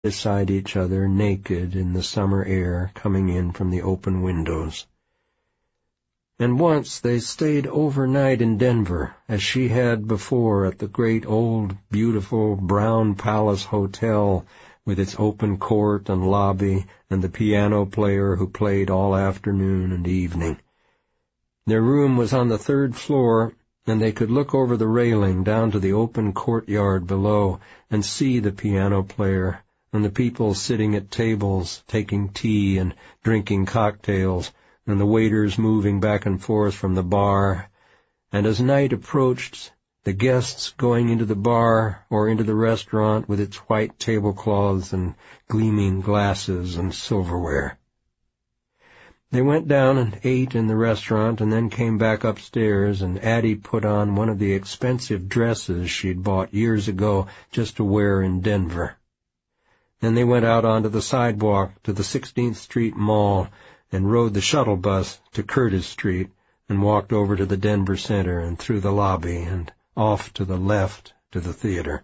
beside each other, naked in the summer air coming in from the open windows. And once they stayed overnight in Denver, as she had before at the great old, beautiful Brown Palace Hotel, with its open court and lobby and the piano player who played all afternoon and evening. Their room was on the 3rd floor, and they could look over the railing down to the open courtyard below and see the piano player and the people sitting at tables taking tea and drinking cocktails, and the waiters moving back and forth from the bar, and as night approached, the guests going into the bar or into the restaurant with its white tablecloths and gleaming glasses and silverware. They went down and ate in the restaurant and then came back upstairs, and Addie put on one of the expensive dresses she'd bought years ago just to wear in Denver. Then they went out onto the sidewalk to the 16th Street Mall and rode the shuttle bus to Curtis Street and walked over to the Denver Center and through the lobby and off to the left to the theater.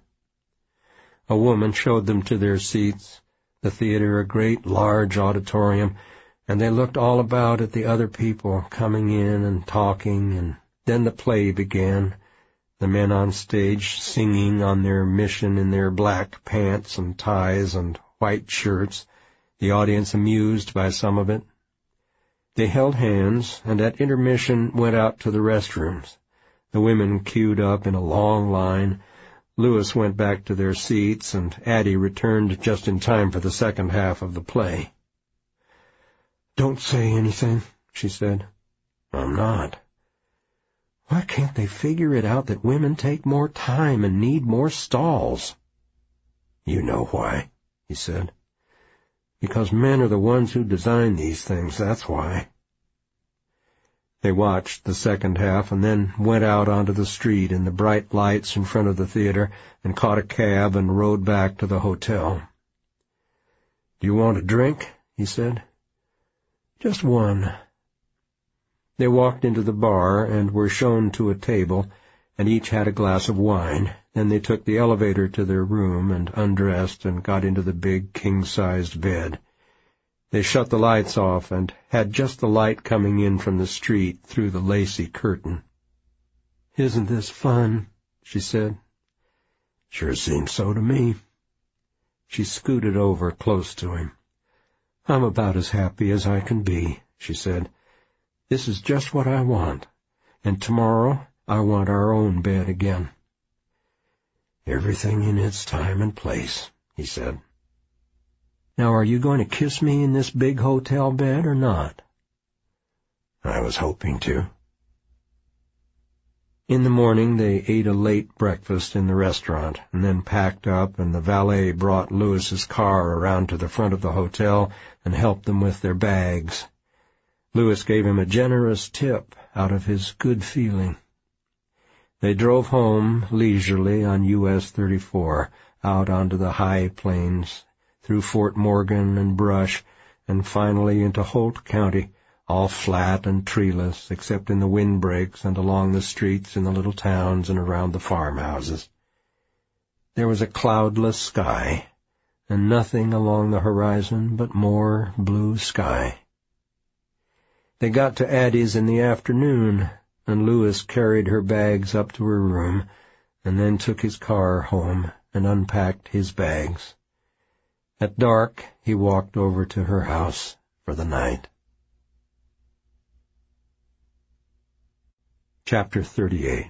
A woman showed them to their seats, the theater a great large auditorium, and they looked all about at the other people coming in and talking, and then the play began, the men on stage singing on their mission in their black pants and ties and white shirts, the audience amused by some of it. They held hands, and at intermission went out to the restrooms. The women queued up in a long line. Louis went back to their seats, and Addie returned just in time for the second half of the play. "Don't say anything," she said. "I'm not." "Why can't they figure it out that women take more time and need more stalls?" "You know why," he said. "Because men are the ones who design these things, that's why." They watched the second half and then went out onto the street in the bright lights in front of the theater and caught a cab and rode back to the hotel. "Do you want a drink?" he said. "Just one." They walked into the bar and were shown to a table, and each had a glass of wine. Then they took the elevator to their room and undressed and got into the big king-sized bed. They shut the lights off and had just the light coming in from the street through the lacy curtain. "Isn't this fun?" she said. "Sure seems so to me." She scooted over close to him. "I'm about as happy as I can be," she said. "This is just what I want, and tomorrow I want our own bed again." "Everything in its time and place," he said. "Now are you going to kiss me in this big hotel bed or not?" "I was hoping to." In the morning they ate a late breakfast in the restaurant, and then packed up, and the valet brought Louis's car around to the front of the hotel and helped them with their bags. Louis gave him a generous tip out of his good feeling. They drove home leisurely on US 34, out onto the high plains, through Fort Morgan and brush, and finally into Holt County, all flat and treeless, except in the windbreaks and along the streets in the little towns and around the farmhouses. There was a cloudless sky, and nothing along the horizon but more blue sky. They got to Addie's in the afternoon, and Louis carried her bags up to her room, and then took his car home and unpacked his bags. At dark, he walked over to her house for the night. Chapter 38.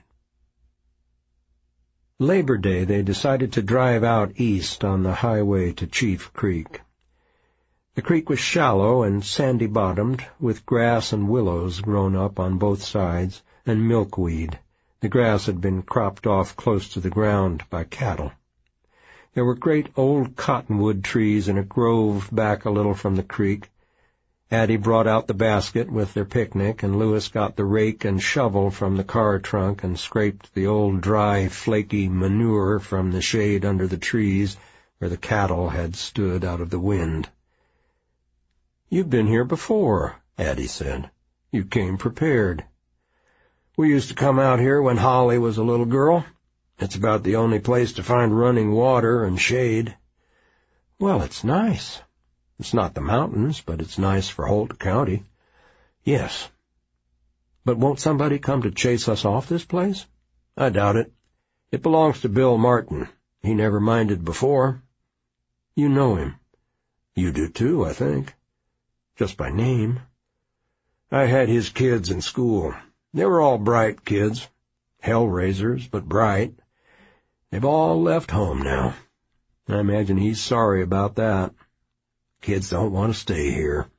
Labor Day, they decided to drive out east on the highway to Chief Creek. The creek was shallow and sandy-bottomed, with grass and willows grown up on both sides, and milkweed. The grass had been cropped off close to the ground by cattle. There were great old cottonwood trees in a grove back a little from the creek. Addie brought out the basket with their picnic, and Louis got the rake and shovel from the car trunk and scraped the old dry, flaky manure from the shade under the trees where the cattle had stood out of the wind. "You've been here before," Addie said. "You came prepared." "We used to come out here when Holly was a little girl. It's about the only place to find running water and shade." Well, it's nice. It's not the mountains, but it's nice for Holt County. Yes. But won't somebody come to chase us off this place? I doubt it. It belongs to Bill Martin. He never minded before. You know him. You do too, I think. Just by name. I had his kids in school. They were all bright kids. Hell-raisers, but bright. They've all left home now. I imagine he's sorry about that. Kids don't want to stay here.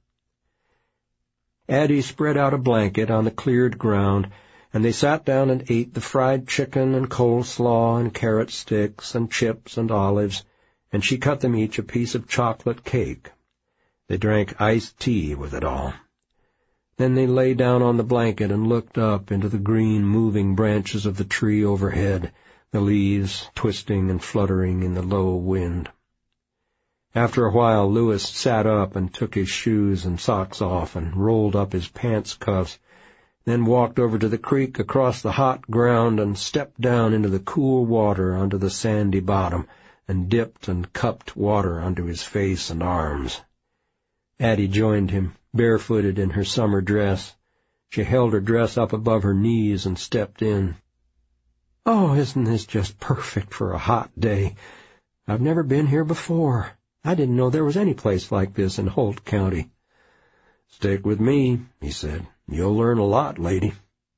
Addie spread out a blanket on the cleared ground, and they sat down and ate the fried chicken and coleslaw and carrot sticks and chips and olives, and she cut them each a piece of chocolate cake. They drank iced tea with it all. Then they lay down on the blanket and looked up into the green, moving branches of the tree overhead, the leaves twisting and fluttering in the low wind. After a while, Louis sat up and took his shoes and socks off and rolled up his pants cuffs, then walked over to the creek across the hot ground and stepped down into the cool water onto the sandy bottom and dipped and cupped water onto his face and arms. Addie joined him, barefooted in her summer dress. She held her dress up above her knees and stepped in. "Oh, isn't this just perfect for a hot day? I've never been here before. I didn't know there was any place like this in Holt County." "Stick with me," he said. "You'll learn a lot, lady."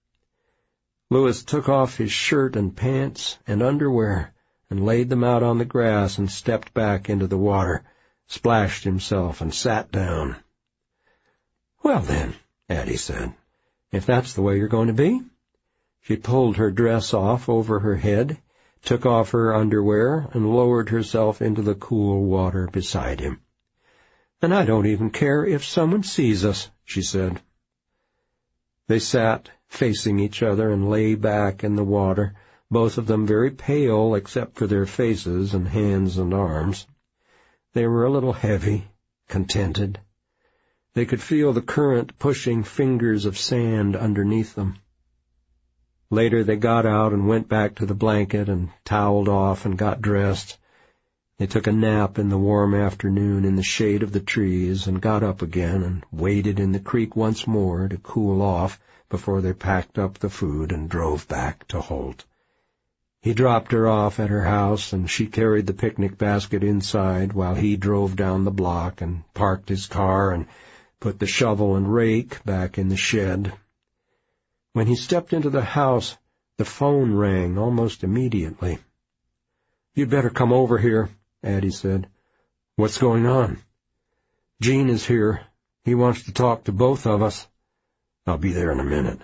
Louis took off his shirt and pants and underwear and laid them out on the grass and stepped back into the water, splashed himself, and sat down. "Well, then," Addie said, "if that's the way you're going to be." She pulled her dress off over her head, took off her underwear, and lowered herself into the cool water beside him. "And I don't even care if someone sees us," she said. They sat facing each other and lay back in the water, both of them very pale except for their faces and hands and arms. They were a little heavy, contented. They could feel the current pushing fingers of sand underneath them. Later they got out and went back to the blanket and toweled off and got dressed. They took a nap in the warm afternoon in the shade of the trees and got up again and waded in the creek once more to cool off before they packed up the food and drove back to Holt. He dropped her off at her house, and she carried the picnic basket inside while he drove down the block and parked his car and put the shovel and rake back in the shed. When he stepped into the house, the phone rang almost immediately. "You'd better come over here," Addie said. "What's going on?" "Gene is here. He wants to talk to both of us." "I'll be there in a minute."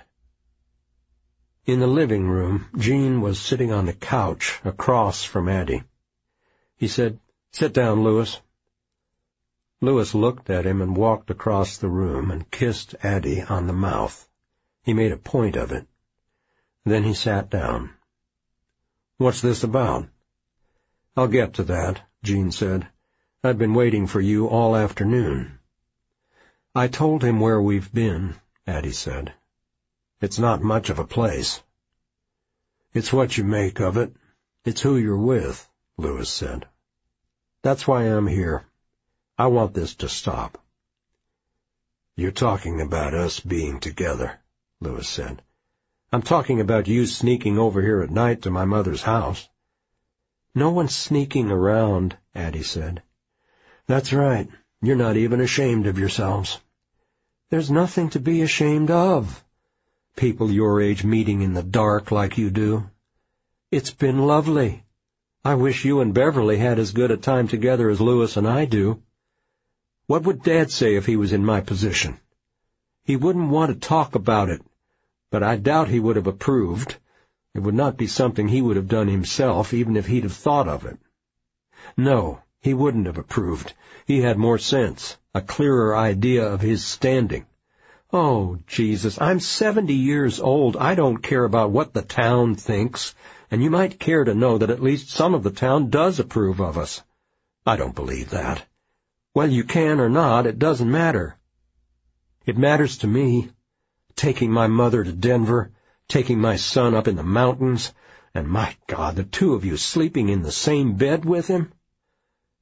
In the living room, Gene was sitting on the couch across from Addie. He said, "Sit down, Louis." Louis looked at him and walked across the room and kissed Addie on the mouth. He made a point of it. Then he sat down. "What's this about?" "I'll get to that," Gene said. "I've been waiting for you all afternoon." "I told him where we've been," Addie said. "It's not much of a place." "It's what you make of it. It's who you're with," Louis said. "That's why I'm here. I want this to stop." "You're talking about us being together," Louis said. "I'm talking about you sneaking over here at night to my mother's house." "No one's sneaking around," Addie said. "That's right. You're not even ashamed of yourselves." "There's nothing to be ashamed of. People your age meeting in the dark like you do. It's been lovely. I wish you and Beverly had as good a time together as Louis and I do. What would Dad say if he was in my position? He wouldn't want to talk about it, but I doubt he would have approved. It would not be something he would have done himself, even if he'd have thought of it. No, he wouldn't have approved. He had more sense, a clearer idea of his standing. Oh, Jesus, I'm 70 years old. I don't care about what the town thinks, and you might care to know that at least some of the town does approve of us. I don't believe that. Well, you can or not, it doesn't matter. It matters to me. Taking my mother to Denver, taking my son up in the mountains, and my God, the two of you sleeping in the same bed with him.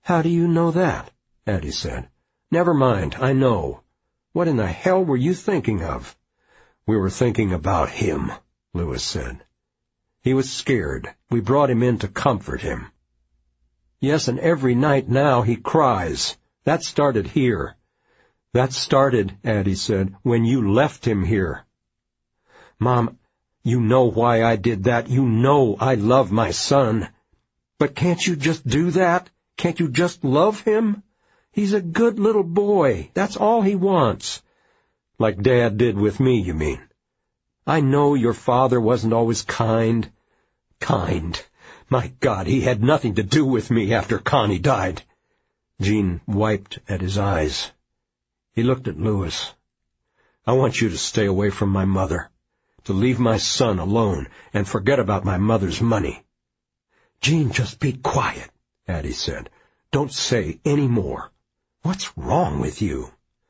"How do you know that?" Addie said. "Never mind, I know. What in the hell were you thinking of?" "We were thinking about him," Louis said. "He was scared. We brought him in to comfort him." "Yes, and every night now he cries. That started here." "That started," Addie said, "when you left him here." "Mom, you know why I did that. You know I love my son. But can't you just do that? Can't you just love him? He's a good little boy. That's all he wants." "Like Dad did with me, you mean?" "I know your father wasn't always kind." "Kind? My God, he had nothing to do with me after Connie died." Jean wiped at his eyes. He looked at Louis. "I want you to stay away from my mother, to leave my son alone, and forget about my mother's money." "Jean, just be quiet," Addie said. "Don't say any more. What's wrong with you?"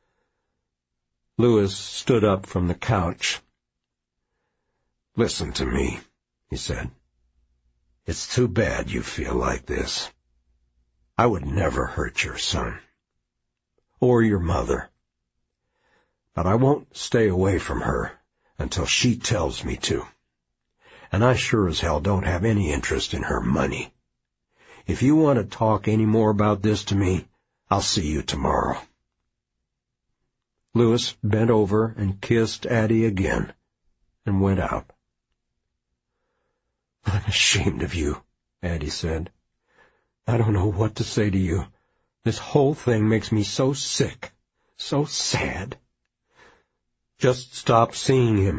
Louis stood up from the couch. "Listen to me," he said. "It's too bad you feel like this. I would never hurt your son. Or your mother. But I won't stay away from her until she tells me to. And I sure as hell don't have any interest in her money. If you want to talk any more about this to me, I'll see you tomorrow." Louis bent over and kissed Addie again and went out. "I'm ashamed of you," Addie said. "I don't know what to say to you. This whole thing makes me so sick, so sad." "Just stop seeing him."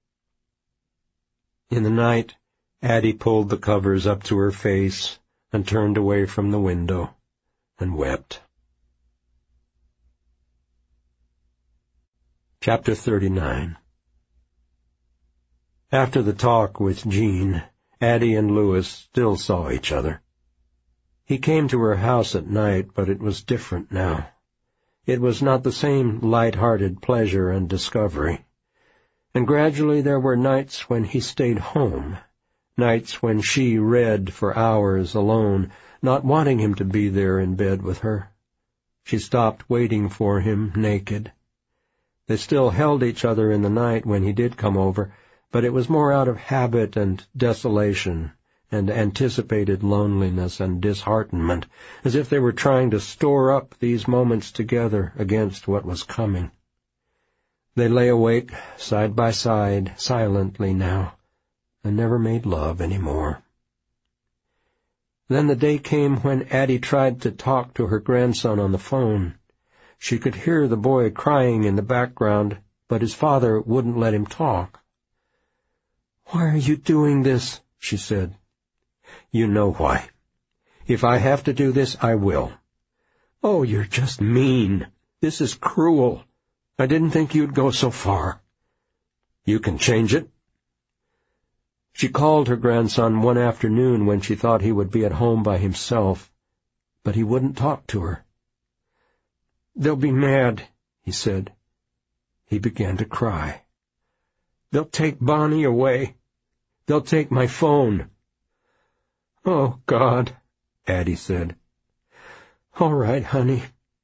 In the night, Addie pulled the covers up to her face and turned away from the window and wept. Chapter 39. After the talk with Jean, Addie and Louis still saw each other. He came to her house at night, but it was different now. It was not the same light-hearted pleasure and discovery. And gradually there were nights when he stayed home, nights when she read for hours alone, not wanting him to be there in bed with her. She stopped waiting for him naked. They still held each other in the night when he did come over, but it was more out of habit and desolation and anticipated loneliness and disheartenment, as if they were trying to store up these moments together against what was coming. They lay awake, side by side, silently now, and never made love any more. Then the day came when Addie tried to talk to her grandson on the phone. She could hear the boy crying in the background, but his father wouldn't let him talk. "Why are you doing this?" she said. "You know why. If I have to do this, I will." "Oh, you're just mean. This is cruel. I didn't think you'd go so far." "You can change it." She called her grandson one afternoon when she thought he would be at home by himself, but he wouldn't talk to her. "They'll be mad," he said. He began to cry. "They'll take Bonnie away. They'll take my phone." "Oh, God," Addie said. "All right, honey."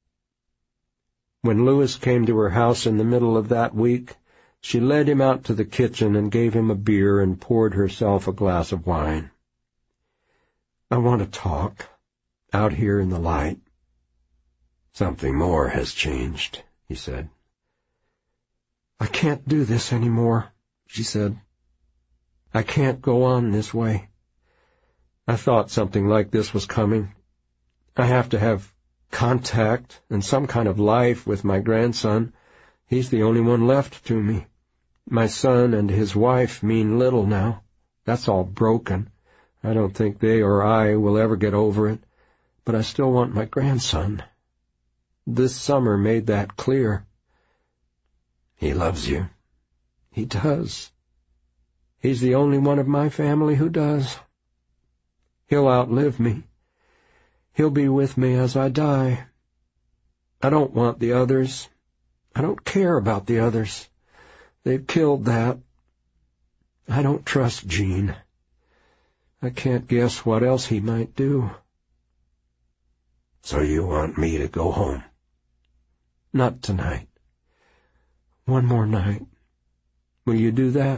When Louis came to her house in the middle of that week, she led him out to the kitchen and gave him a beer and poured herself a glass of wine. "I want to talk, out here in the light." "Something more has changed," he said. "I can't do this any more," she said. "I can't go on this way. I thought something like this was coming. I have to have contact and some kind of life with my grandson. He's the only one left to me. My son and his wife mean little now. That's all broken. I don't think they or I will ever get over it, but I still want my grandson. This summer made that clear." "He loves you." "He does. He's the only one of my family who does. He'll outlive me. He'll be with me as I die. I don't want the others. I don't care about the others. They've killed that. I don't trust Jean. I can't guess what else he might do." So you want me to go home? Not tonight. One more night. Will you do that?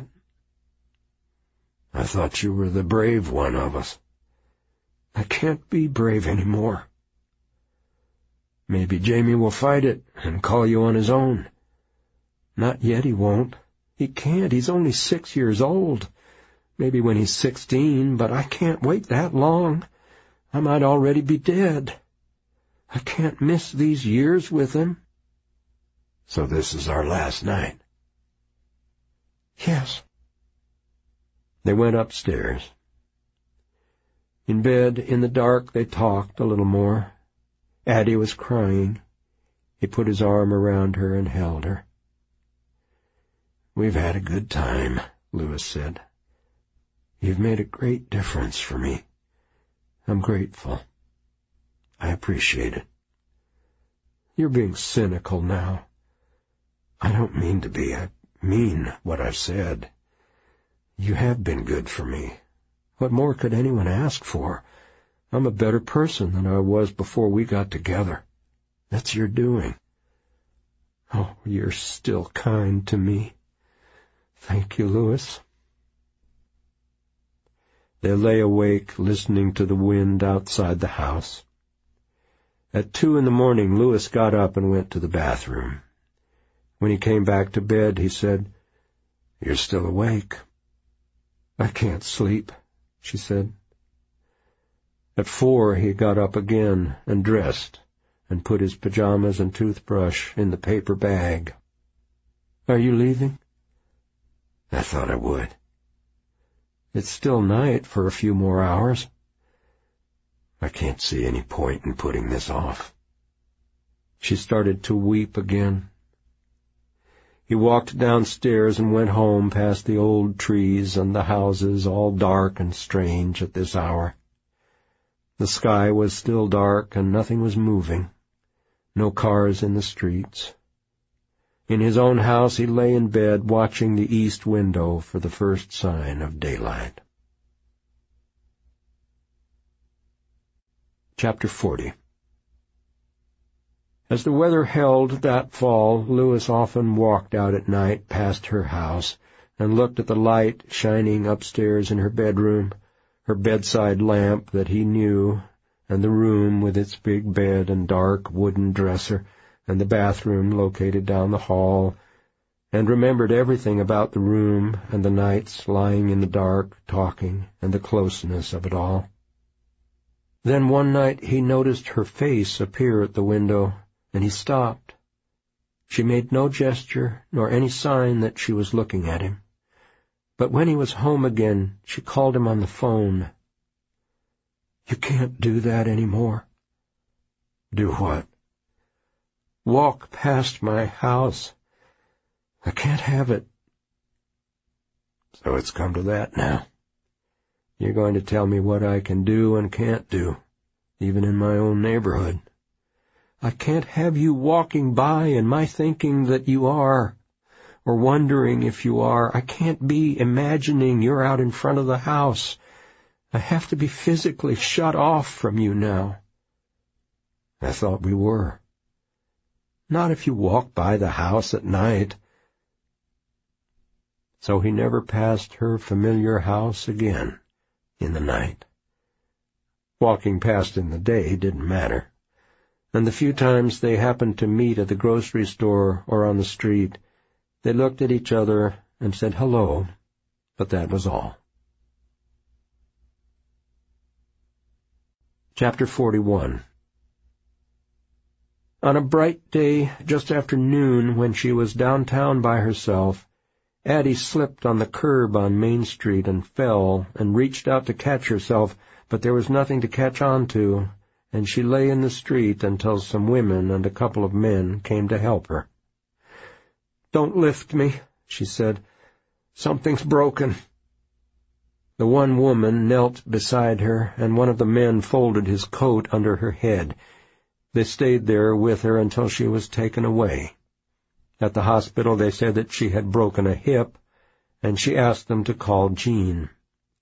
I thought you were the brave one of us. I can't be brave anymore. Maybe Jamie will fight it and call you on his own. Not yet, he won't. He can't. He's only 6 years old. Maybe when he's 16, but I can't wait that long. I might already be dead. I can't miss these years with him. So this is our last night? Yes. They went upstairs. In bed, in the dark, they talked a little more. Addie was crying. He put his arm around her and held her. We've had a good time, Louis said. You've made a great difference for me. I'm grateful. I appreciate it. You're being cynical now. I don't mean to be. I mean what I've said. You have been good for me. What more could anyone ask for? I'm a better person than I was before we got together. That's your doing. Oh, you're still kind to me. Thank you, Louis. They lay awake, listening to the wind outside the house. At 2 a.m, Louis got up and went to the bathroom. When he came back to bed, he said, You're still awake. I can't sleep, she said. At 4, he got up again and dressed and put his pajamas and toothbrush in the paper bag. Are you leaving? I thought I would. It's still night for a few more hours. I can't see any point in putting this off. She started to weep again. He walked downstairs and went home past the old trees and the houses, all dark and strange at this hour. The sky was still dark and nothing was moving. No cars in the streets. In his own house he lay in bed watching the east window for the first sign of daylight. Chapter 40. As the weather held that fall, Louis often walked out at night past her house and looked at the light shining upstairs in her bedroom, her bedside lamp that he knew, and the room with its big bed and dark wooden dresser, and the bathroom located down the hall, and remembered everything about the room and the nights lying in the dark talking and the closeness of it all. Then one night he noticed her face appear at the window, and he stopped. She made no gesture nor any sign that she was looking at him. But when he was home again, she called him on the phone. You can't do that anymore. Do what? Walk past my house. I can't have it. So it's come to that now. You're going to tell me what I can do and can't do, even in my own neighborhood. I can't have you walking by and my thinking that you are, or wondering if you are. I can't be imagining you're out in front of the house. I have to be physically shut off from you now. I thought we were. Not if you walk by the house at night. So he never passed her familiar house again in the night. Walking past in the day didn't matter. And the few times they happened to meet at the grocery store or on the street, they looked at each other and said hello, but that was all. Chapter 41. On a bright day, just after noon, when she was downtown by herself, Addie slipped on the curb on Main Street and fell and reached out to catch herself, but there was nothing to catch on to, and she lay in the street until some women and a couple of men came to help her. Don't lift me, she said. Something's broken. The one woman knelt beside her, and one of the men folded his coat under her head. They stayed there with her until she was taken away. At the hospital they said that she had broken a hip, and she asked them to call Jean.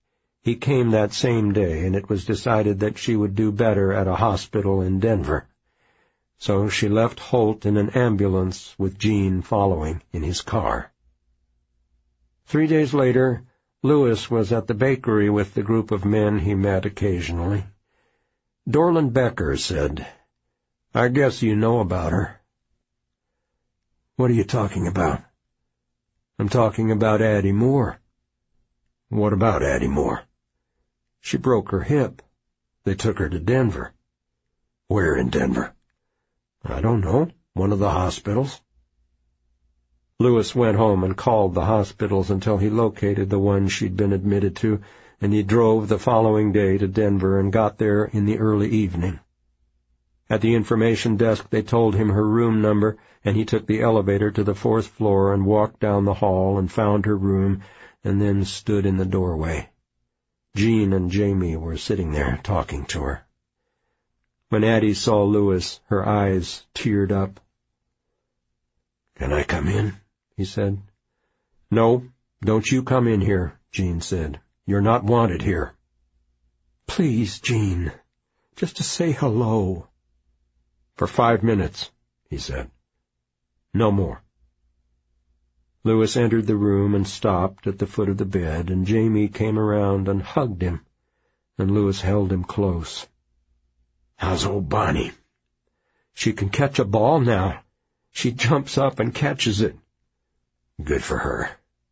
He came that same day, and it was decided that she would do better at a hospital in Denver. So she left Holt in an ambulance with Jean following in his car. 3 days later, Lewis was at the bakery with the group of men he met occasionally. Dorland Becker said, "I guess you know about her." "What are you talking about?" "I'm talking about Addie Moore." "What about Addie Moore?" "She broke her hip. They took her to Denver." "Where in Denver?" "I don't know. One of the hospitals." Lewis went home and called the hospitals until he located the one she'd been admitted to, and he drove the following day to Denver and got there in the early evening. At the information desk they told him her room number, and he took the elevator to the 4th floor and walked down the hall and found her room, and then stood in the doorway. Jean and Jamie were sitting there talking to her. When Addie saw Lewis, her eyes teared up. "Can I come in?" he said. "No, don't you come in here," Jean said. "You're not wanted here." "Please, Jean, just to say hello." "For 5 minutes," he said. "No more." Lewis entered the room and stopped at the foot of the bed, and Jamie came around and hugged him, and Lewis held him close. "How's old Bonnie?" "She can catch a ball now. She jumps up and catches it." "Good for her."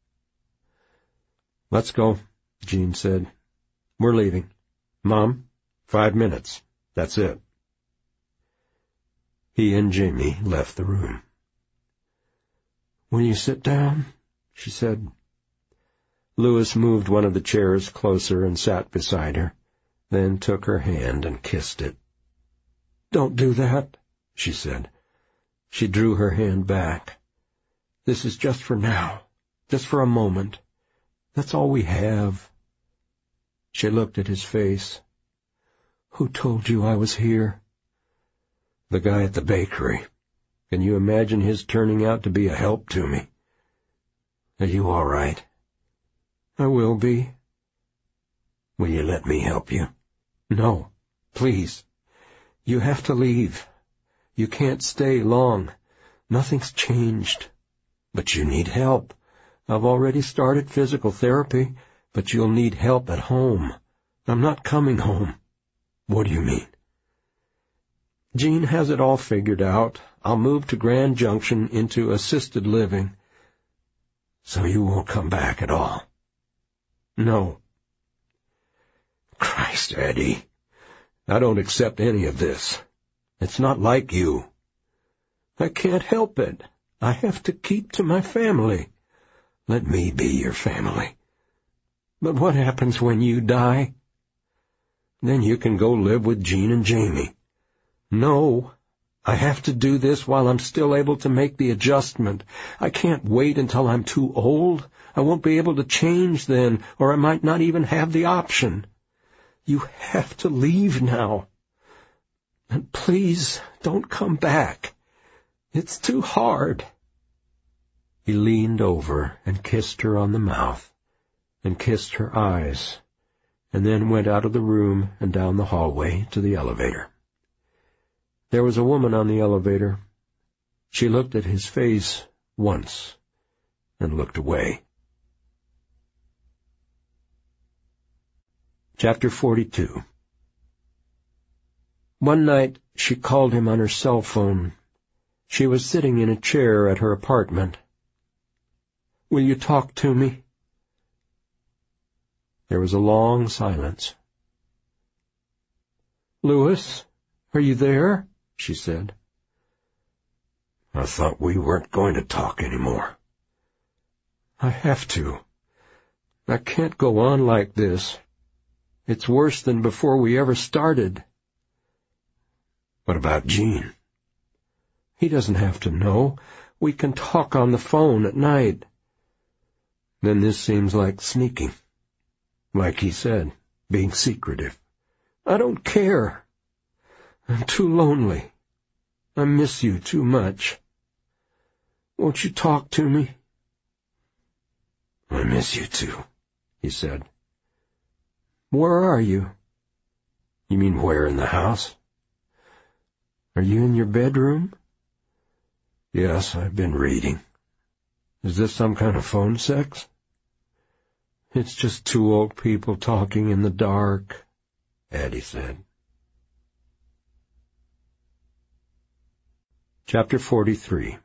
"Let's go," Jean said. "We're leaving. Mom, 5 minutes. That's it." He and Jamie left the room. "Will you sit down?" she said. Lewis moved one of the chairs closer and sat beside her, then took her hand and kissed it. "Don't do that," she said. She drew her hand back. "This is just for now, just for a moment. That's all we have." She looked at his face. "Who told you I was here?" "The guy at the bakery. Can you imagine his turning out to be a help to me?" "Are you all right?" "I will be." "Will you let me help you?" "No, please. You have to leave. You can't stay long. Nothing's changed." "But you need help." "I've already started physical therapy, but you'll need help at home." "I'm not coming home." "What do you mean?" "Jean has it all figured out. I'll move to Grand Junction into assisted living." "So you won't come back at all?" "No." "Christ, Eddie, I don't accept any of this. It's not like you." "I can't help it. I have to keep to my family." "Let me be your family." "But what happens when you die?" "Then you can go live with Jean and Jamie." "No, I have to do this while I'm still able to make the adjustment. I can't wait until I'm too old. I won't be able to change then, or I might not even have the option. You have to leave now. And please don't come back. It's too hard." He leaned over and kissed her on the mouth, and kissed her eyes, and then went out of the room and down the hallway to the elevator. There was a woman on the elevator. She looked at his face once and looked away. Chapter 42. One night she called him on her cell phone. She was sitting in a chair at her apartment. "Will you talk to me?" There was a long silence. "Lewis, are you there?" she said. "I thought we weren't going to talk anymore." "I have to. I can't go on like this. It's worse than before we ever started." "What about Jean?" "He doesn't have to know. We can talk on the phone at night." "Then this seems like sneaking. Like he said, being secretive." "I don't care. I'm too lonely. I miss you too much. Won't you talk to me?" "I miss you too," he said. Where are you? You mean where in the house? Are you in your bedroom? Yes, I've been reading. Is this some kind of phone sex? It's just two old people talking in the dark, Addie said. Chapter 43.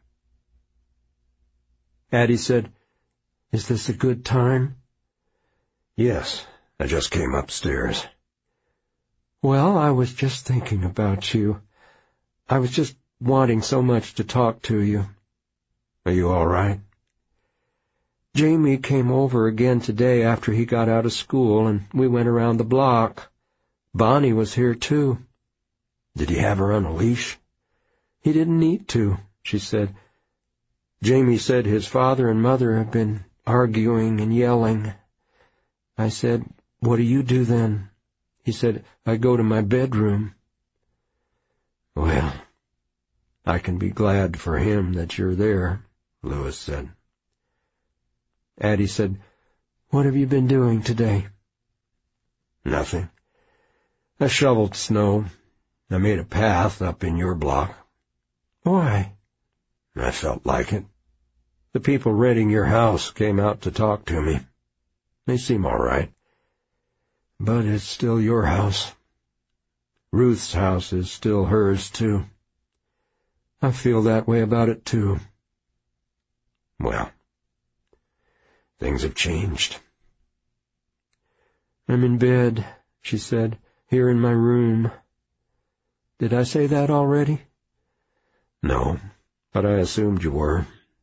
Addie said, "Is this a good time?" "Yes, I just came upstairs." "Well, I was just thinking about you. I was just wanting so much to talk to you." "Are you all right?" "Jamie came over again today after he got out of school, and we went around the block. Bonnie was here, too." "Did he have her on a leash?" "He didn't need to," she said. "Jamie said his father and mother have been arguing and yelling." I said, "What do you do then?" He said, "I go to my bedroom." "Well, I can be glad for him that you're there," Louis said. Addie said, "What have you been doing today?" "Nothing. I shoveled snow. I made a path up in your block." "Why?" "I felt like it. The people renting your house came out to talk to me. They seem all right. But it's still your house. Ruth's house is still hers, too. I feel that way about it, too." "Well, things have changed." "I'm in bed," she said, "here in my room. Did I say that already?" "No, but I assumed you were."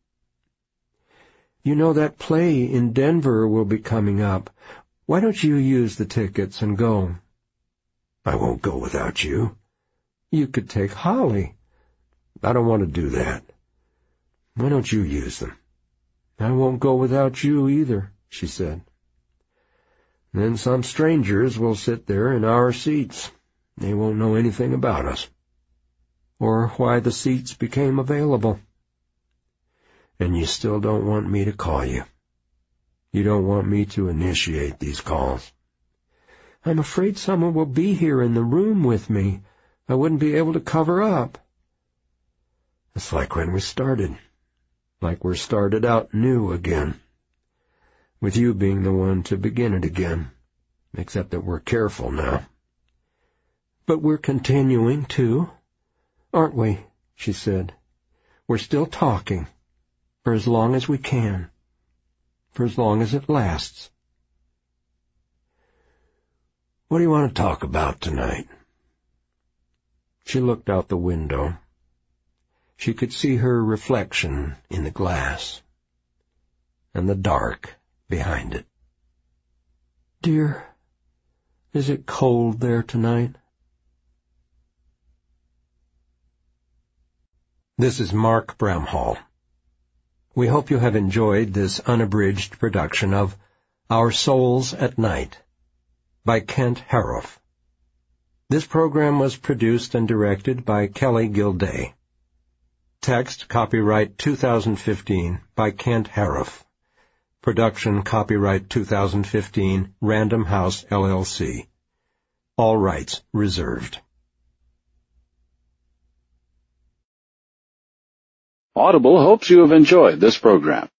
"You know that play in Denver will be coming up. Why don't you use the tickets and go?" "I won't go without you." "You could take Holly." "I don't want to do that. Why don't you use them?" "I won't go without you either," she said. "Then some strangers will sit there in our seats. They won't know anything about us. Or why the seats became available." "And you still don't want me to call you. You don't want me to initiate these calls." "I'm afraid someone will be here in the room with me. I wouldn't be able to cover up." "It's like when we started. Like we're started out new again. With you being the one to begin it again. Except that we're careful now." "But we're continuing to, aren't we?" she said. "We're still talking. For as long as we can. For as long as it lasts." "What do you want to talk about tonight?" She looked out the window. She could see her reflection in the glass, and the dark behind it. "Dear, is it cold there tonight?" This is Mark Bramhall. We hope you have enjoyed this unabridged production of Our Souls at Night by Kent Harroff. This program was produced and directed by Kelly Gilday. Text copyright 2015 by Kent Harroff. Production copyright 2015 Random House LLC. All rights reserved. Audible hopes you have enjoyed this program.